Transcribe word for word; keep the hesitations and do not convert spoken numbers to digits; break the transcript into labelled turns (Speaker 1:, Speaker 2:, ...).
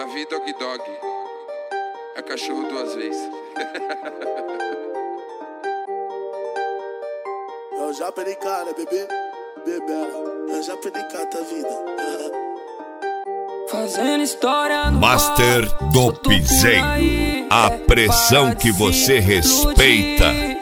Speaker 1: Davi Dog Dog. É cachorro duas vezes.
Speaker 2: Eu já perdi cara, bebê, bebela. Eu já perdi cara, tá vida.
Speaker 3: Fazendo história no
Speaker 4: Master do Piseiro. A pressão que você respeita.